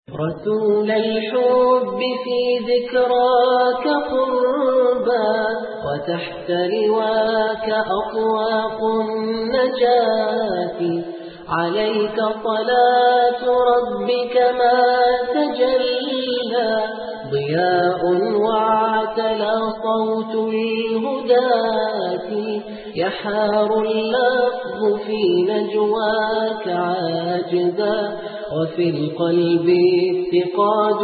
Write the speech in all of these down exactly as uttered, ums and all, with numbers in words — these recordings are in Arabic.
رسول الحب في ذكراك قربا، وتحت لواك أطواق النجاة. عليك صلاة ربك ما تجلى ضياء واعتلى صوت الهداة. يحار اللفظ في نجواك عاجزا، وفي القلب اتقاد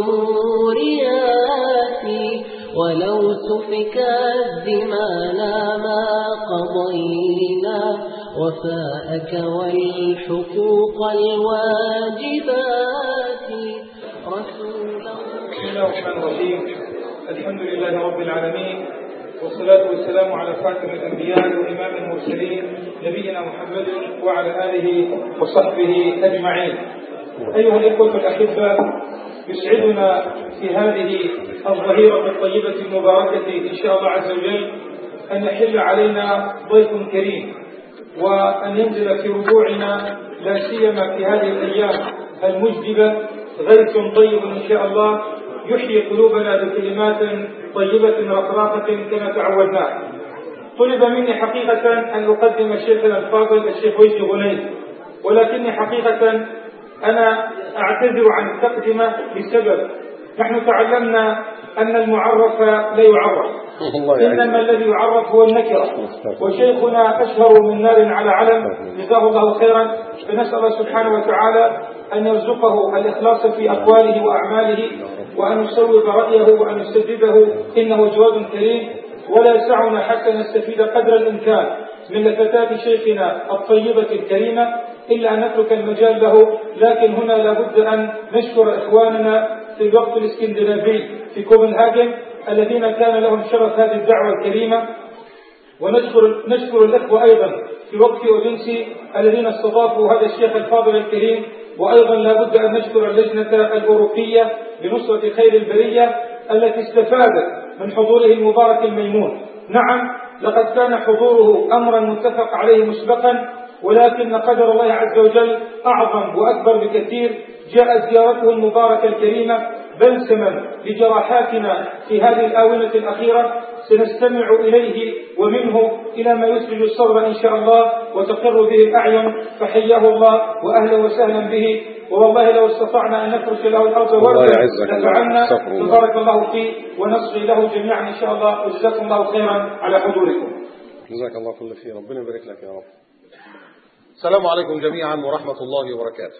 الموريات. ولو سفك الدماء ما قضينا وفاءك والحقوق الواجبات. رسول الله. بسم الله الرحمن الرحيم. الحمد لله رب العالمين، والصلاة والسلام على خاتم الأنبياء وإمام المرسلين نبينا محمد وعلى آله وصحبه أجمعين. أيها الإخوة الأحبة، يسعدنا في هذه الظهيرة الطيبة المباركة إن شاء الله عز وجل أن يحل علينا ضيف كريم، وأن ينزل في ربوعنا لا سيما في هذه الأيام المجدبة غيث طيب إن شاء الله يحيي قلوبنا بكلمات طيبة رقراقة كما تعودنا. طلب مني حقيقة أن أقدم شيخنا الفاضل الشيخ ويجي غنيم، ولكني حقيقة أنا أعتذر عن التقدمة لسبب. نحن تعلمنا أن المعرف لا يعرف، إنما الذي يعرف هو النكرة، وشيخنا أشهر من نار على علم جزاه الله خيرا. فنسأل الله سبحانه وتعالى أن يرزقه الإخلاص في أقواله وأعماله، وأن يصوب رأيه وأن يسدده، إنه جواد كريم. ولا يسعنا حتى نستفيد قدر الإمكان من لفتات شيخنا الطيبة الكريمة إلا أن نترك المجال له. لكن هنا لابد أن نشكر إخواننا في الوقت الإسكندنافي في كوبنهاجن الذين كان لهم شرف هذه الدعوة الكريمة، ونشكر نشكر الأخوة أيضا في وقت أولينسي الذين استضافوا هذا الشيخ الفاضل الكريم. وأيضا لابد أن نشكر اللجنة الأوروبية لنصرة خير البرية التي استفادت من حضوره المبارك الميمون. نعم، لقد كان حضوره أمرا متفق عليه مسبقا، ولكن قدر الله عز وجل أعظم وأكبر بكثير. جاء زيارته المباركة الكريمة بلسما لجراحاتنا في هذه الآونة الأخيرة، سنستمع إليه ومنه إلى ما يسرج الصدر إن شاء الله وتقر به الأعين. فحياه الله وأهلا وسهلا به، والله لو استطعنا أن نفرش له الأرض وردا لفعلنا. بارك الله فيه ونصغي له جميعا إن شاء الله، وجزاكم الله خيرا على حضوركم. جزاك الله كل خير، ربنا يبارك لك يا رب. السلام عليكم جميعا ورحمة الله وبركاته.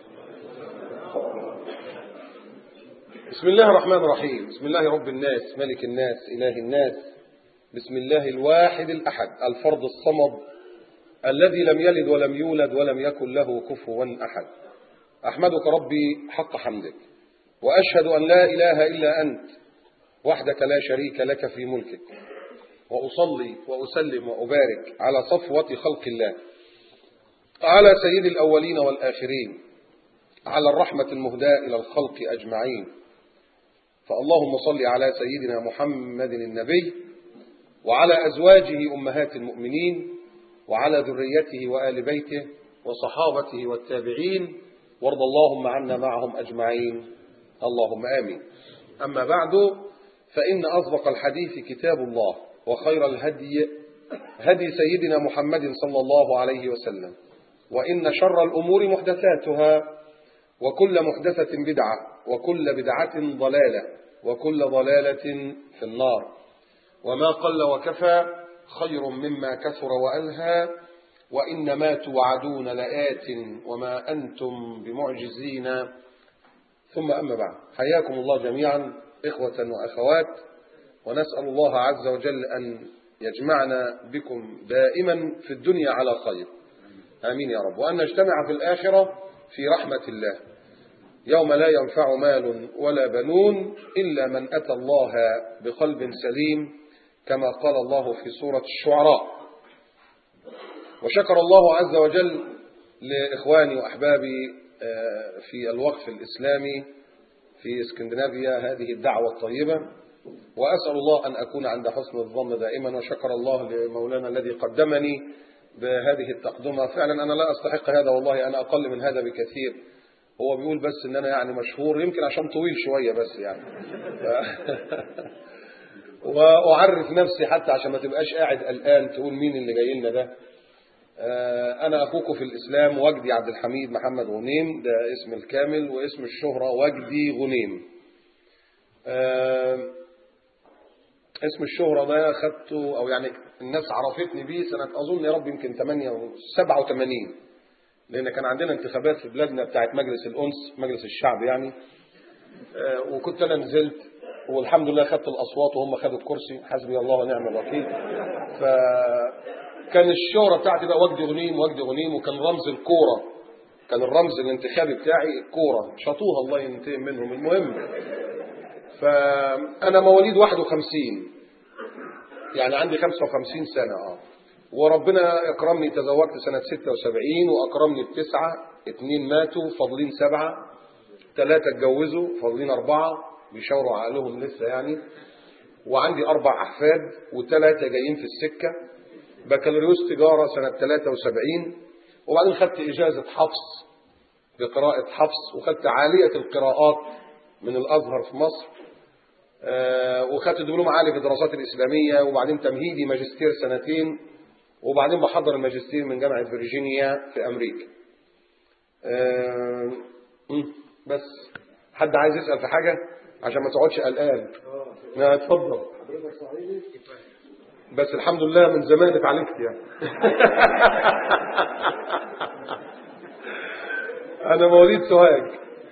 بسم الله الرحمن الرحيم. بسم الله رب الناس ملك الناس إله الناس. بسم الله الواحد الأحد الفرد الصمد الذي لم يلد ولم يولد ولم يكن له كفوا أحد. أحمدك ربي حق حمدك، وأشهد أن لا إله إلا أنت وحدك لا شريك لك في ملكك، وأصلي وأسلم وأبارك على صفوة خلق الله، على سيد الأولين والآخرين، على الرحمة المهداة إلى الخلق أجمعين. فاللهم صل على سيدنا محمد النبي، وعلى أزواجه أمهات المؤمنين، وعلى ذريته وآل بيته وصحابته والتابعين، وارض اللهم عنا معهم أجمعين، اللهم آمين. أما بعد، فإن أصدق الحديث كتاب الله، وخير الهدي هدي سيدنا محمد صلى الله عليه وسلم، وإن شر الأمور محدثاتها، وكل محدثة بدعة، وكل بدعة ضلالة، وكل ضلالة في النار. وما قل وكفى خير مما كثر وألهى، وإنما توعدون لآت وما أنتم بمعجزين. ثم أما بعد، حياكم الله جميعا إخوة وأخوات، ونسأل الله عز وجل أن يجمعنا بكم دائما في الدنيا على خير، آمين يا رب، وأن نجتمع في الآخرة في رحمة الله يوم لا ينفع مال ولا بنون إلا من أتى الله بقلب سليم، كما قال الله في سورة الشعراء. وشكر الله عز وجل لإخواني وأحبابي في الوقف الإسلامي في اسكندنافيا هذه الدعوة الطيبة، وأسأل الله أن أكون عند حسن الظن دائما. وشكر الله لمولانا الذي قدمني بهذه التقدمة. فعلا أنا لا أستحق هذا، والله أنا أقل من هذا بكثير، هو بيقول بس ان انا يعني مشهور، يمكن عشان طويل شوية بس يعني. واعرف نفسي حتى عشان ما تبقاش قاعد قلقان تقول مين اللي جاي لنا ده. انا اخوكم في الاسلام وجدي عبد الحميد محمد غنيم، ده اسم الكامل، واسم الشهرة وجدي غنيم. اسم الشهرة ده خدته او يعني الناس عرفتني بيه سنة اظن يا رب يمكن سبعة وثمانين، لان كان عندنا انتخابات في بلادنا بتاعت مجلس الانس، مجلس الشعب يعني. وكنت انا نزلت والحمد لله خدت الاصوات وهم خدوا الكرسي، حسبي الله ونعم الوكيل. فكان الشهرة بتاعتي بقى وجدي غنيم وجدي غنيم، وكان رمز الكورة، كان الرمز الانتخابي بتاعي الكورة، شطوها الله ينتقم منهم. المهم فانا مواليد واحد وخمسين، يعني عندي خمسة وخمسين سنة اه وربنا اكرمني، تزوجت سنة ستة وسبعين واكرمني بتسعة، اتنين ماتوا فاضلين سبعة، ثلاثة اتجوزوا فاضلين اربعة بيشاوروا عقلهم لسه يعني، وعندي اربع احفاد وثلاثة جايين في السكة. بكالوريوس تجارة سنة ثلاثة وسبعين، وبعدين خدت اجازة حفص بقراءة حفص، وخدت عالية القراءات من الازهر في مصر، آه وخدت دبلوم عالي في الدراسات الاسلامية، وبعدين تمهيدي ماجستير سنتين، وبعدين بحضر الماجستير من جامعة فيرجينيا في امريكا. آه بس حد عايز يسأل في حاجة عشان ما تقعدش قلقان؟ لا اتفضل. بس الحمد لله من زمان اتعالجت يعني. انا مواليد سوهاج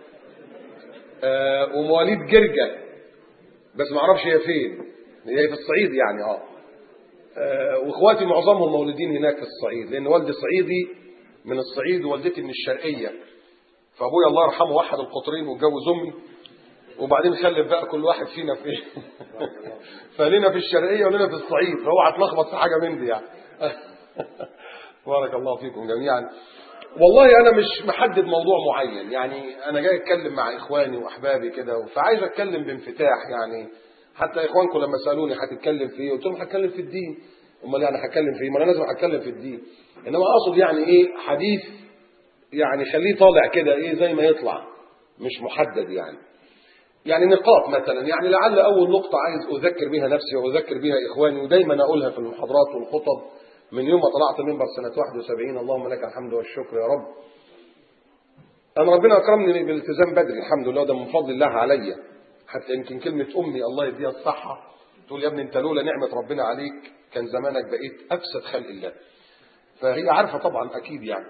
آه ومواليد جرجة، بس ما اعرفش هي فين، هي في الصعيد يعني اه, آه واخواتي معظمهم مولودين هناك في الصعيد، لان والدي صعيدي من الصعيد ووالدتي من الشرقية، فابويا الله يرحمه وحد القطرين واتجوز امي، وبعدين خلف بقى كل واحد فينا في ايه. فلنا في الشرقية ولنا في الصعيد، فهو هتلخبط في حاجة من دي يعني. بارك الله فيكم جميعا. والله انا مش محدد موضوع معين، يعني انا جاي اتكلم مع اخواني واحبابي كده، فعايز اتكلم بانفتاح يعني. حتى اخوانكم لما سالوني هتتكلم في ايه، قلت لهم هتكلم في الدين. امال يعني هتكلم في ايه؟ ما انا لازم اتكلم في الدين، انما اقصد يعني ايه حديث يعني خليه طالع كده ايه زي ما يطلع، مش محدد يعني. يعني نقاط مثلا، يعني لعل اول نقطة عايز اذكر بها نفسي واذكر بها اخواني، ودايما اقولها في المحاضرات والخطب من يوم ما طلعت منبر سنة واحد وسبعين، اللهم لك الحمد والشكر يا رب. انا ربنا اكرمني بالالتزام بدري الحمد لله، ده من فضل الله عليا. حتى يمكن كلمة امي الله يديها الصحة تقول يا ابني انت لولا نعمة ربنا عليك كان زمانك بقيت افسد خلق الله، فهي عارفة طبعا اكيد يعني.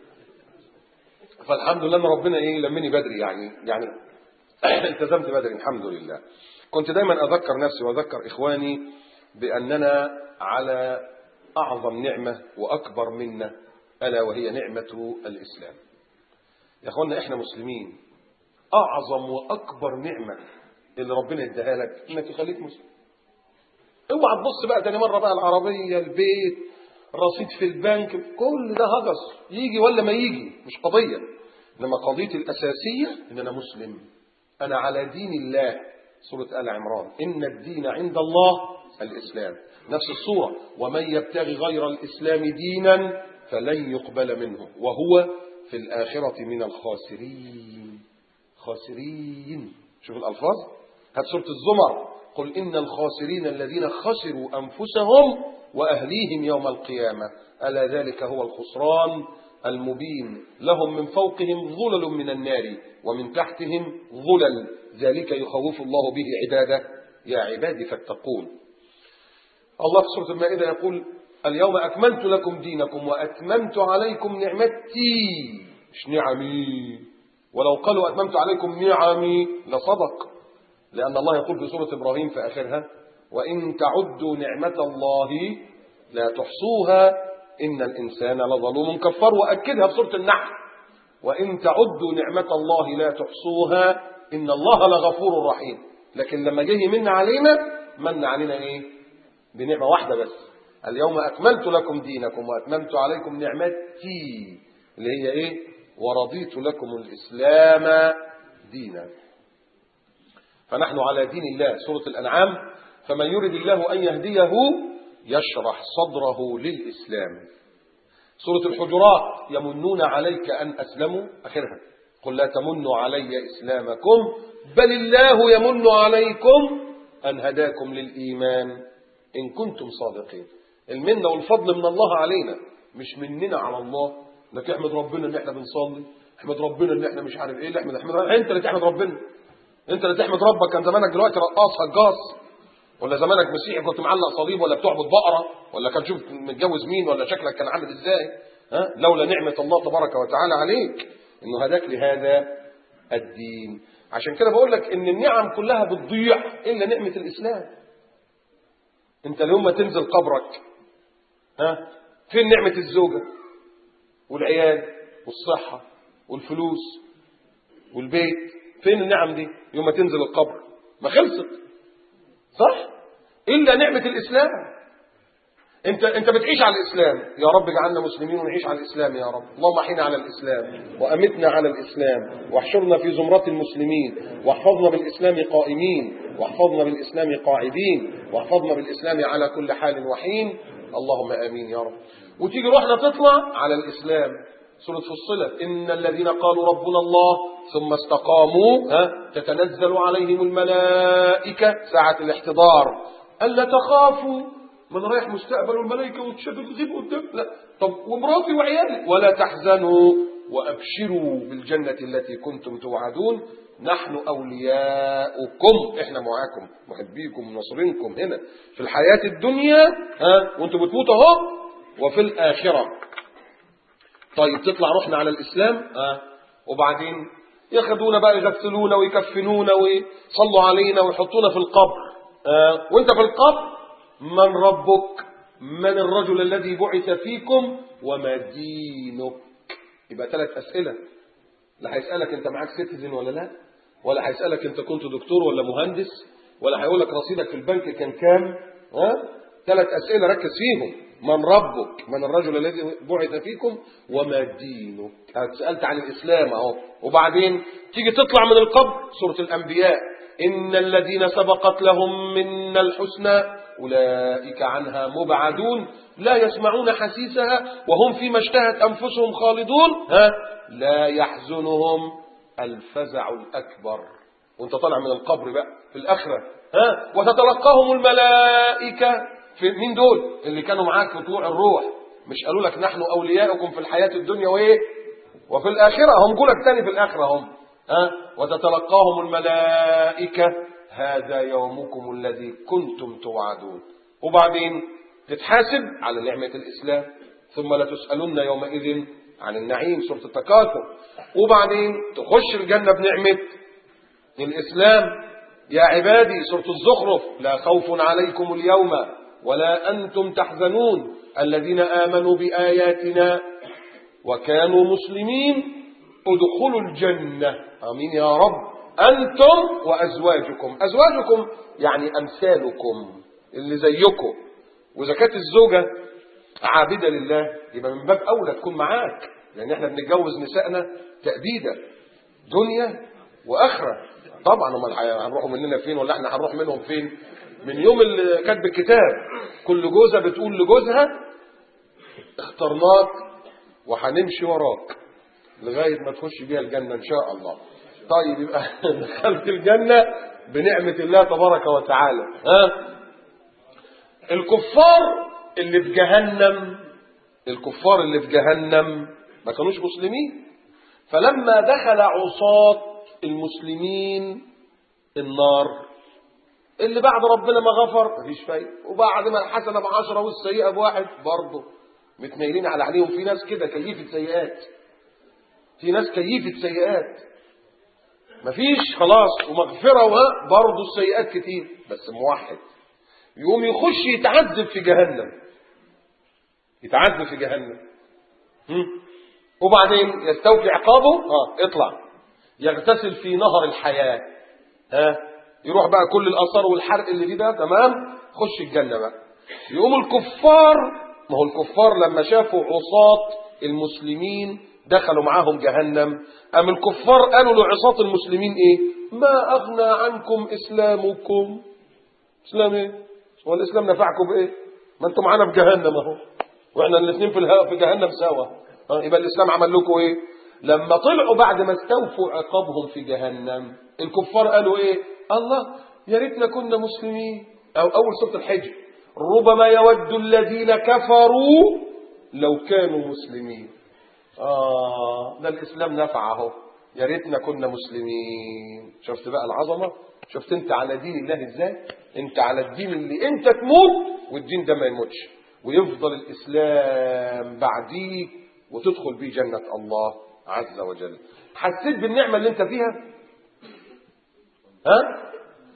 فالحمد لله ان ربنا ايه لمني بدري يعني يعني التزمت بدري الحمد لله. كنت دايما اذكر نفسي واذكر اخواني باننا على اعظم نعمة واكبر منا، الا وهي نعمة الاسلام. يا اخوانا احنا مسلمين، اعظم واكبر نعمة اللي ربنا اداها لك انك يخليك مسلم. اوعى تبص بقى تاني مرة بقى العربية، البيت، رصيد في البنك، كل ده هجس يجي ولا ما يجي مش قضية، انما قضيتي الاساسية ان انا مسلم، انا على دين الله. سورة آل عمران ان الدين عند الله الاسلام، نفس السورة ومن يبتغي غير الاسلام دينا فلن يقبل منه وهو في الآخرة من الخاسرين. خاسرين، شوف الألفاظ، هات سورة الزمر قل إن الخاسرين الذين خسروا أنفسهم وأهليهم يوم القيامة ألا ذلك هو الخسران المبين لهم من فوقهم ظلل من النار ومن تحتهم ظلل ذلك يخوف الله به عباده يا عبادي فاتقون. الله في سورة المائدة يقول اليوم أكملت لكم دينكم وأتممت عليكم نعمتي، مش نعمي، ولو قالوا أتممت عليكم نعمي لصدق، لأن الله يقول في سورة إبراهيم في آخرها وإن تعدوا نعمة الله لا تحصوها إن الإنسان لظلوم كفار، وأكدها في سورة النحل وإن تعدوا نعمة الله لا تحصوها إن الله لغفور رحيم. لكن لما جه من علينا من علينا إيه؟ بنعمة واحدة بس، اليوم أكملت لكم دينكم وأتممت عليكم نعمتي اللي هي إيه؟ ورضيت لكم الإسلام دينا. فنحن على دين الله. سورة الأنعام فمن يرد الله أن يهديه يشرح صدره للإسلام. سورة الحجرات يمنون عليك أن أسلموا آخرها قل لا تمنوا علي إسلامكم بل الله يمن عليكم أن هداكم للإيمان إن كنتم صادقين. المنة والفضل من الله علينا، مش مننا على الله. لك احمد ربنا ان احنا بنصلي، احمد ربنا ان احنا مش عارف ايه، لا احمد احمد انت اللي تحمد ربنا، انت اللي تحمد ربك. كان زمانك دلوقتي رقاص هجاص، ولا زمانك مسيحي كنت معلق صليب، ولا بتعبد بقره، ولا كان شوف متجوز مين، ولا شكلك كان عامل ازاي. ها لولا نعمه الله تبارك وتعالى عليك انه هداك لهذا الدين. عشان كده بقول لك ان النعم كلها بتضيع الا نعمه الاسلام. انت اليوم ما تنزل قبرك، ها فين نعمه الزوجه والعيال والصحه والفلوس والبيت؟ فين النعم دي يوم ما تنزل القبر؟ ما خلصت، صح؟ الا نعمه الاسلام. انت انت بتعيش على الاسلام. يا رب اجعلنا مسلمين ونعيش على الاسلام يا رب. اللهم احينا على الاسلام وامتنا على الاسلام واحشرنا في زمرة المسلمين واحفظنا بالاسلام قائمين واحفظنا بالاسلام قاعدين واحفظنا بالاسلام على كل حال وحين. اللهم امين يا رب. وتيجي روحنا تطلع على الاسلام. سورة فصلت ان الذين قالوا ربنا الله ثم استقاموا ها تتنزل عليهم الملائكة ساعة الاحتضار ألا تخافوا. من رايح مستقبل الملائكة وتشد الغيب قدام، لا طب ومراتي وعيالي، ولا تحزنوا وأبشروا بالجنة التي كنتم توعدون نحن أولياؤكم، إحنا معاكم محبيكم ونصرينكم هنا في الحياة الدنيا ها وانتم بتموتوا اهو وفي الآخرة. طيب تطلع روحنا على الإسلام ها وبعدين ياخدونا بقى يغسلونا ويكفنونا ويصلوا علينا ويحطونا في القبر ها وانت في القبر من ربك؟ من الرجل الذي بعث فيكم؟ وما دينك؟ يبقى ثلاث أسئلة. لا هيسألك انت معاك سيتيزن ولا لا، ولا هيسألك انت كنت دكتور ولا مهندس، ولا هيقول لك رصيدك في البنك كان كام. ها ثلاث أسئلة ركز فيهم. من ربك؟ من الرجل الذي بعث فيكم؟ وما دينك؟ سألت عن الإسلام اهو. وبعدين تيجي تطلع من القبر سورة الأنبياء إن الذين سبقت لهم من الحسنى أولئك عنها مبعدون لا يسمعون حسيسها وهم فيما اشتهت أنفسهم خالدون ها لا يحزنهم الفزع الأكبر. وانت طالع من القبر بقى في الآخرة ها وتتلقاهم الملائكة. في مين دول؟ اللي كانوا معاك في طلوع الروح. مش قالوا لك نحن أولياؤكم في الحياة الدنيا وإيه وفي الآخرة؟ هم قولك تاني في الآخرة هم ها وتتلقاهم الملائكة هذا يومكم الذي كنتم توعدون. وبعدين تتحاسب على نعمة الإسلام ثم لتسألن يومئذ عن النعيم سورة التكاثر. وبعدين تخش الجنة بنعمة الإسلام يا عبادي سورة الزخرف لا خوف عليكم اليوم ولا أنتم تحزنون الذين آمنوا بآياتنا وكانوا مسلمين ادخلوا الجنة. آمين يا رب. أنتم وأزواجكم. أزواجكم يعني أمثالكم اللي زيكم. وإذا كانت الزوجة عابدة لله يبقى من باب أولى تكون معاك، لأن احنا بنتجوز نسائنا تأبيدة دنيا وآخرة. طبعا هم هنروحوا مننا فين ولا احنا هنروح منهم فين؟ من يوم اللي كاتب الكتاب كل جوزة بتقول لجوزها اخترناك وهنمشي وراك لغاية ما تخش بيها الجنة إن شاء الله. طيب يبقى دخلت الجنة بنعمة الله تبارك وتعالى. ها الكفار اللي في جهنم الكفار اللي في جهنم ما كانوش مسلمين، فلما دخل عصاة المسلمين النار اللي بعد ربنا ما غفر مفيش فايدة، وبعد ما الحسنة بعشرة والسيئة بواحد برضه متنيلين على عليهم. في ناس كده كيفة سيئات، في ناس كيفة سيئات مفيش خلاص ومغفرة وبرضه السيئات كتير بس موحد يقوم يخش يتعذب في جهنم يتعذب في جهنم هم؟ وبعدين يستوفي عقابه اه اطلع يغتسل في نهر الحياة ها يروح بقى كل الآثار والحرق اللي فيه ده تمام خش الجنة بقى. يقوم الكفار ما هو الكفار لما شافوا عصاة المسلمين دخلوا معاهم جهنم أم الكفار قالوا لعصاة المسلمين ايه ما أغنى عنكم إسلامكم. إسلام ايه؟ هو الإسلام نفعكم بايه؟ ما انتم معانا في جهنم اهو واحنا الاثنين في في جهنم سوا. اه يبقى الإسلام عمل لكم ايه؟ لما طلعوا بعد ما استوفوا عقابهم في جهنم الكفار قالوا ايه؟ الله يا ريتنا كنا مسلمين. او اول سورة الحجر ربما يود الذين كفروا لو كانوا مسلمين. اه ده الاسلام نفع اهو، يا ريتنا كنا مسلمين. شفت بقى العظمة؟ شفت انت على دين الله ازاي؟ انت على الدين اللي انت تموت والدين ده ما يموتش، ويفضل الاسلام بعديك وتدخل بيه جنة الله عز وجل. حسيت بالنعمة اللي انت فيها؟ ها؟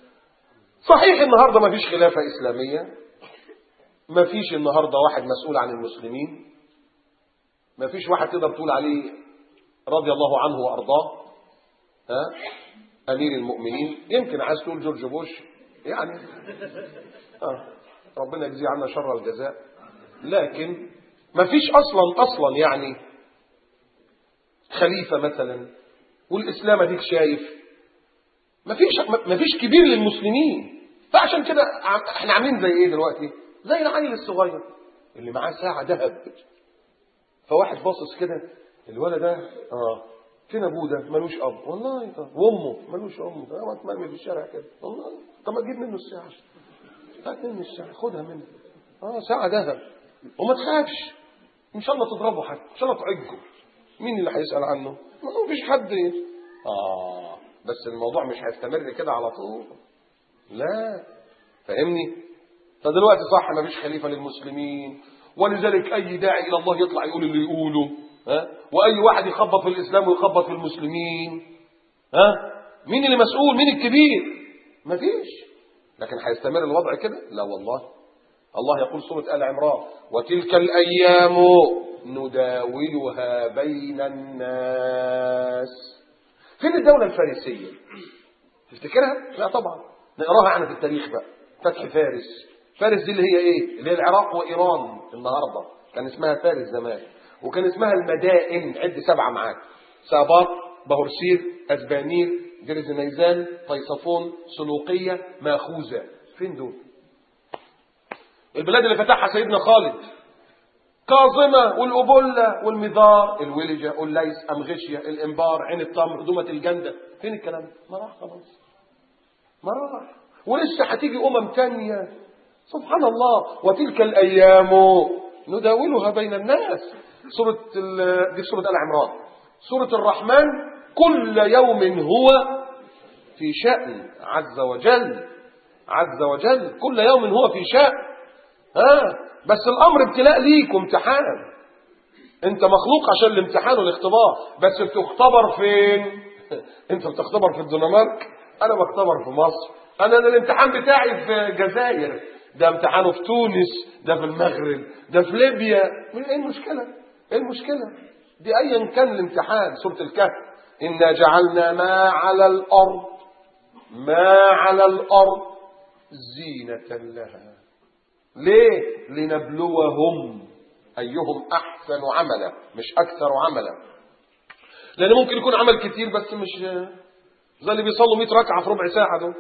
صحيح النهاردة ما فيش خلافة اسلامية، ما فيش النهاردة واحد مسؤول عن المسلمين، ما فيش واحد تقدر تقول عليه رضي الله عنه وارضاه، ها؟ امير المؤمنين. يمكن عايز تقول جورج بوش يعني، آه. ربنا يجزيه عنا شر الجزاء. لكن ما فيش اصلا اصلا يعني خليفة مثلا، والاسلام اديك شايف ما فيش ما فيش كبير للمسلمين. فعشان كده احنا عاملين زي ايه دلوقتي؟ زي العيل الصغير اللي معاه ساعة ذهب، فواحد باصص كده الولد ده اه فين ابوه ده؟ ملوش اب والله. طب وامه ملوش ام، ده مرمي في الشارع كده والله. طب ما تجيب منه الساعة، هات منه الساعة، خدها منه. اه ساعة ذهب، وما تخافش ان شاء الله تضربه حتى، ان شاء الله تعجه، مين اللي هيسأل عنه؟ ما فيش حد. اه بس الموضوع مش هيستمر كده على طول، لا فاهمني؟ فدلوقتي صح ما فيش خليفة للمسلمين، ولذلك اي داعي الى الله يطلع يقول اللي يقوله، ها؟ واي واحد يخبط في الاسلام ويخبط في المسلمين، ها؟ مين اللي مسؤول؟ مين الكبير؟ ما فيش. لكن هيستمر الوضع كده؟ لا والله. الله يقول سورة آل عمران وتلك الأيام نداولها بين الناس. فين الدولة الفارسية؟ تفتكرها؟ لا طبعا، نقراها عنها في التاريخ بقى. فتح فارس، فارس دي اللي هي ايه؟ اللي هي العراق وإيران النهاردة. كان اسمها فارس زمان، وكان اسمها المدائن. عد سبعة معاك: ساباق، بهرسير، أسبانير، جرزنيزان، طيصفون، سلوقية، ماخوذة. فين دول؟ البلاد اللي فتحها سيدنا خالد: كاظمة والأبلة والمذار، الولجة والليس، أمغشية، الإنبار، عين التمر، دومة الجندة. فين الكلام؟ ما راح خلاص، ما راح. ولسه هتيجي أمم تانية. سبحان الله. وتلك الأيام نداولها بين الناس. سورة دي سورة آل عمران. سورة الرحمن كل يوم هو في شأن عز وجل، عز وجل كل يوم هو في شأن. ها بس الأمر ابتلاء ليك وامتحان. انت مخلوق عشان الامتحان والاختبار، بس بتختبر فين؟ انت بتختبر في الدنمارك، انا بختبر في مصر. انا الامتحان بتاعي في الجزائر، ده امتحانه في تونس، ده في المغرب، ده في ليبيا. ايه المشكلة؟ ايه المشكلة؟ دي ايا كان الامتحان. سورة الكهف: إنا جعلنا ما على الأرض ما على الأرض زينة لها. ليه؟ لنبلوهم أيهم أحسن عملا، مش أكثر عملا. لأن ممكن يكون عمل كتير بس مش زي اللي بيصلوا مئة ركعة في ربع ساعة دول.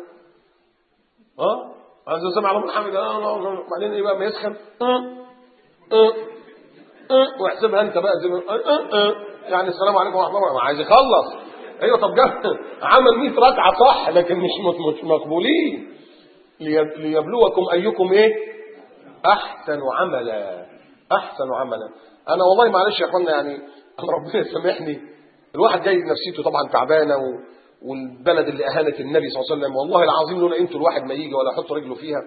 ها؟ عايز سمع الله محمد اه بعدين ايه بقى ما يسخن اه اه اه واحسبها انت بقى زي ما اه اه يعني السلام عليكم ورحمه الله وبركاته. عايز يخلص. ايوه طب جاب عمل مئة ركعة صح لكن مش مش مقبولين. ليبلوكم ايكم ايه احسن عملا، احسن عملا. انا والله معلش يا اخوانا يعني انا ربنا يسامحني، الواحد جاي نفسيته طبعا تعبانه و... والبلد اللي اهانت النبي صلى الله عليه وسلم، والله العظيم لولا انتوا الواحد ما يجي ولا يحط رجله فيها.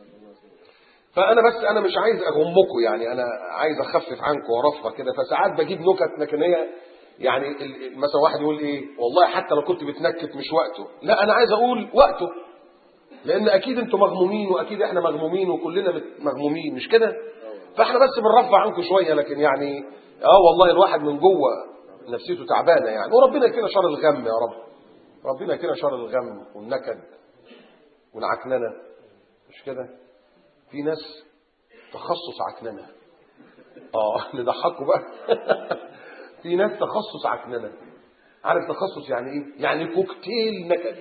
فانا بس انا مش عايز اغمكم يعني، انا عايز اخفف عنكم ورفقه كده، فساعات بجيب نكت لكن هي يعني مثلا واحد يقول ايه والله حتى لو كنت بتنكت مش وقته. لا انا عايز اقول وقته، لان اكيد انتوا مغمومين واكيد احنا مغمومين وكلنا مغمومين مش كده؟ فاحنا بس بنرفع عنكم شويه، لكن يعني اه والله الواحد من جوه نفسيته تعبانه يعني. وربنا يكفينا شر الغم يا رب، ربنا يكفينا شر الغم والنكد والعكننه مش كده؟ في ناس تخصص عكننه. اه نضحكوا بقى. في ناس تخصص عكننه. عارف تخصص يعني ايه؟ يعني كوكتيل نكد،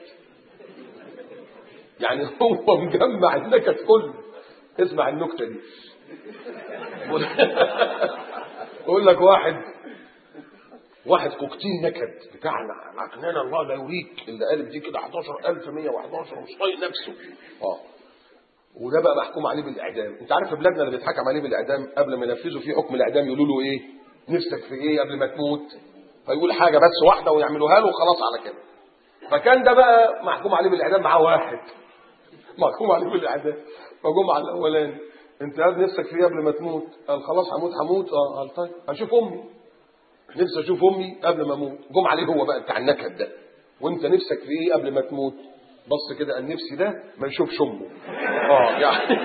يعني هو مجمع النكد كله. اسمع النكته دي. يقول لك واحد واحد كوكتيل نكد بتاعنا عقنانا الله لا يوريك اللي قالب دي كده احداشر ألف ومية وأحد عشر مش طايق نفسه. اه وده بقى محكوم عليه بالاعدام. انت عارف في بلادنا اللي بيتحكم عليه بالاعدام قبل ما ينفذوا فيه حكم الاعدام يقولوا له ايه؟ نفسك في ايه قبل ما تموت؟ فيقول حاجه بس واحده ويعملوها له وخلاص على كده. فكان ده بقى محكوم عليه بالاعدام معاه واحد محكوم عليه بالاعدام. فجم على الاولاني انت قال نفسك في ايه قبل ما تموت؟ قال خلاص هموت هموت. اه قال طيب هشوف امي، نفسي اشوف امي قبل ما اموت. جم عليه هو بقى بتاع النكد ده، وانت نفسك في ايه قبل ما تموت؟ بص كده قال نفسي ده ما يشوفش امه. اه يعني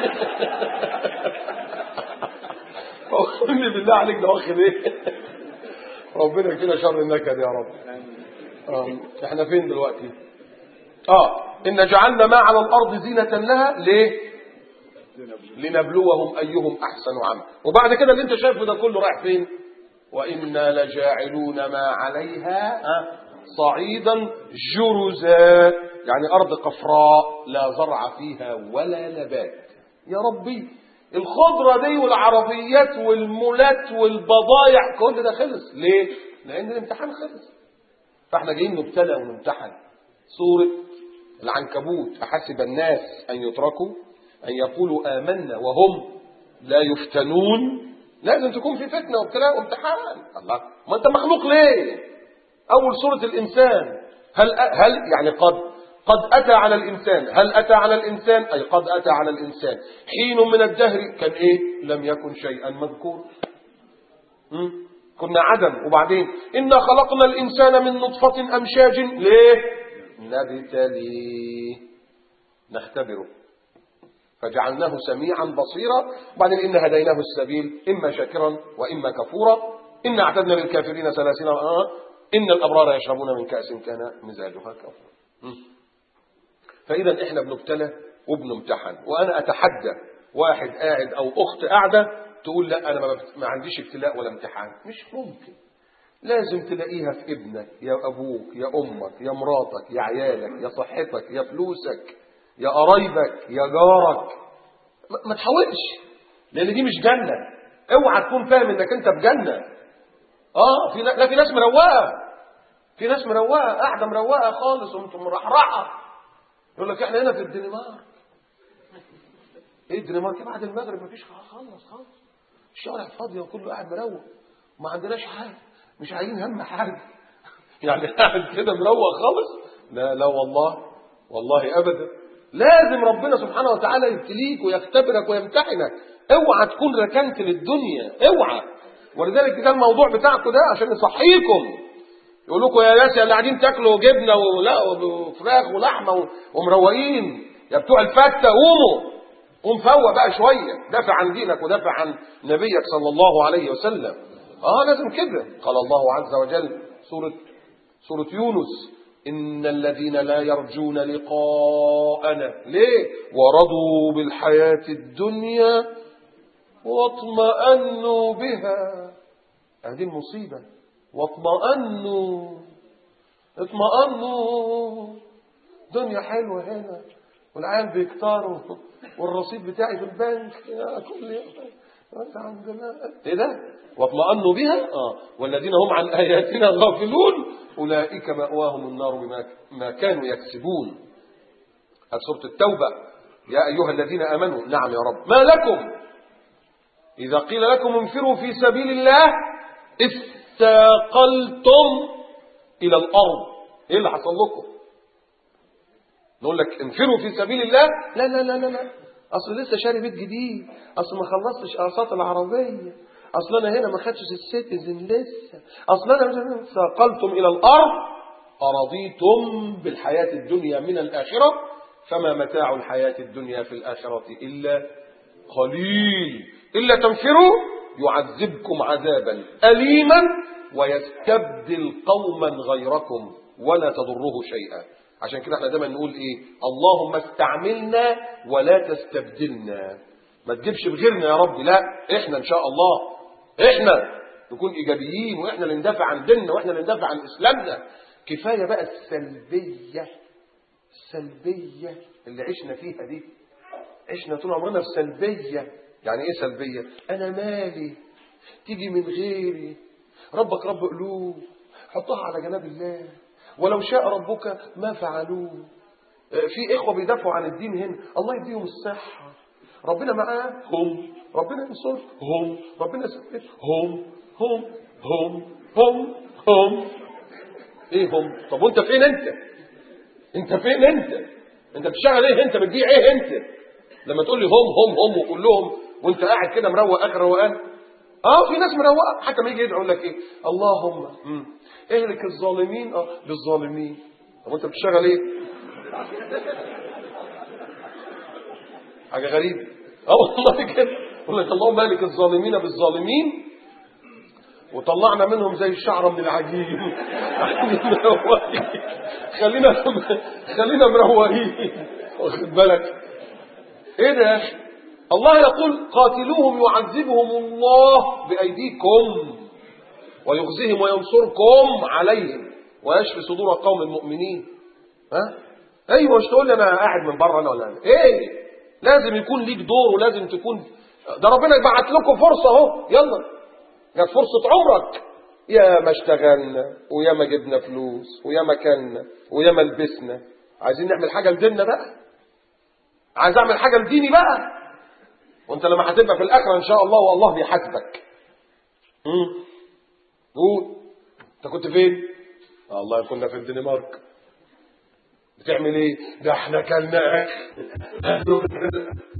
قول لي بالله عليك ده واخد ايه؟ ربنا يكفينا شر النكد يا رب. آه. احنا فين دلوقتي؟ اه ان جعلنا ما على الارض زينة لها ليه؟ لنبلوهم ايهم احسن عملا. وبعد كده اللي انت شايفه ده كله رايح فين؟ وإنا لجاعلون ما عليها صعيدا جرزا، يعني أرض قفراء لا زرع فيها ولا نبات. يا ربي الخضرة دي والعربيات والمولات والبضايع كل ده خلص ليه؟ لأن الامتحان خلص. فاحنا جايين نبتلى ونمتحن. سورة العنكبوت أحسب الناس أن يتركوا أن يقولوا آمنا وهم لا يفتنون. لازم تكون في فتنة وابتلاء وامتحان. الله ما انت مخلوق ليه؟ اول سورة الانسان هل هل يعني قد قد اتى على الانسان هل اتى على الانسان اي قد اتى على الانسان حين من الدهر كان ايه؟ لم يكن شيئا مذكور. كنا عدم. وبعدين انا خلقنا الانسان من نطفة امشاج ليه؟ نبتليه نختبره فجعلناه سميعا بصيرا. وبعدين إن هديناه السبيل إما شاكرا وإما كفورا. إن أعتدنا للكافرين سلاسل آه. إن الأبرار يشربون من كأس كان مزاجها كفورا. فإذا إحنا بنبتلى وبنمتحن. وأنا أتحدى واحد قاعد أو أخت قاعدة تقول لا أنا ما عنديش ابتلاء ولا امتحان. مش ممكن. لازم تلاقيها في ابنك يا أبوك يا أمك يا مراتك يا عيالك يا صحتك يا فلوسك يا قرايبك يا جارك. ما تحاولش لان دي مش جنه. اوعى تكون فاهم انك انت في جنه. اه في لا في ناس مروقه في ناس مروقه قاعده مروقه خالص وانتم مرحرحه. يقول لك احنا هنا في الدنمارك. ايه الدنمارك؟ بعد المغرب مفيش خالص خالص الشوارع فاضيه وكله قاعد مروق وما عندناش حاجه مش عايزين هم حاجه يعني قاعد كده مروق خالص. لا لا والله والله ابدا. لازم ربنا سبحانه وتعالى يبتليك ويختبرك ويمتحنك. اوعى تكون ركنت للدنيا اوعى. ولذلك ده الموضوع بتاعكم ده عشان يصحيكم. يقول لكم يا ناس اللي قاعدين تاكلوا جبنه ولا وفراخ ولحمه ومروقين يا بتوع الفته قوموا قوم فوق بقى شويه. دافع عن دينك ودافع عن نبيك صلى الله عليه وسلم. اه لازم كده. قال الله عز وجل سوره سوره يونس إن الذين لا يرجون لقاءنا ليه؟ ورضوا بالحياة الدنيا واطمأنوا بها. هذه المصيبة. واطمأنوا اطمأنوا دنيا حلوة هنا والعيال بيكتروا والرصيد بتاعي في البنك كل يوم عندنا ايه ده؟ واطمأنوا بها. اه والذين هم عن آياتنا غافلون أولئك مأواهم النار بما ما كانوا يكسبون. هذه سورة التوبة. يا أيها الذين آمنوا. نعم يا رب. ما لكم إذا قيل لكم انفروا في سبيل الله استاقلتم إلى الأرض. إيه اللي حصل لكم؟ نقول لك انفروا في سبيل الله. لا لا لا لا لا أصل لسه شاري بيت جديد. أصل ما خلصتش أقساط العربية. أصل أنا هنا ما خدتش السيتيزن لسه. أصل أنا استاقلتم إلى الأرض أرضيتم بالحياة الدنيا من الآخرة فما متاع الحياة الدنيا في الآخرة إلا قليل. إلا تنفروا يعذبكم عذابا أليما ويستبدل قوما غيركم ولا تضره شيئا. عشان كده احنا دايما نقول ايه؟ اللهم استعملنا ولا تستبدلنا. ما تجيبش بغيرنا يا رب. لا احنا ان شاء الله احنا نكون ايجابيين واحنا اللي ندافع عن ديننا واحنا اللي ندافع عن اسلامنا. كفايه بقى السلبيه السلبيه اللي عشنا فيها دي. عشنا طول عمرنا في سلبيه. يعني ايه سلبيه؟ انا مالي تيجي من غيري. ربك رب قلوب حطها على جناب الله، ولو شاء ربك ما فعلوه. في إخوة بيدافعوا عن الدين هنا، الله يديهم الصحة، ربنا معاهم، ربنا ينصرهم، ربنا يثبتهم، هم هم هم هم ايه هم؟ طب وانت فين انت؟ انت فين انت؟ انت بتشتغل ايه انت؟ بتبيع ايه انت؟ لما تقول لي هم هم هم وكلهم وانت قاعد كده مروق اخر روقان. اه في ناس مروقه، حتى ما يجي يدعو لك ايه؟ اللهم امم اهلك الظالمين اه بالظالمين. طب وانت بتشتغل ايه؟ حاجه غريبه. اه والله كده يقول لك اللهم اهلك الظالمين بالظالمين وطلعنا منهم زي الشعره من العجين. خلينا خلينا مروقين، واخد بالك؟ ايه ده يا اخي؟ الله يقول قاتلوهم يعذبهم الله بايديكم ويخزيهم وينصركم عليهم ويشفي صدور قوم المؤمنين. ها ايوه، مش تقول لي انا قاعد من بره انا ولا أنا. ايه لازم يكون ليك دور، ولازم تكون، ده ربنا يبعت لكم فرصه اهو، يلا جت فرصه عمرك. يا ما اشتغلنا ويا ما جبنا فلوس ويا ما كلنا ويا ما لبسنا، عايزين نعمل حاجه لديننا بقى، عايز اعمل حاجه لديني بقى. وانت لما هتبقى في الاخره ان شاء الله والله بيحاسبك. امم قول انت كنت فين؟ آه والله كنا في الدنمارك. بتعمل ايه؟ ده احنا كلنا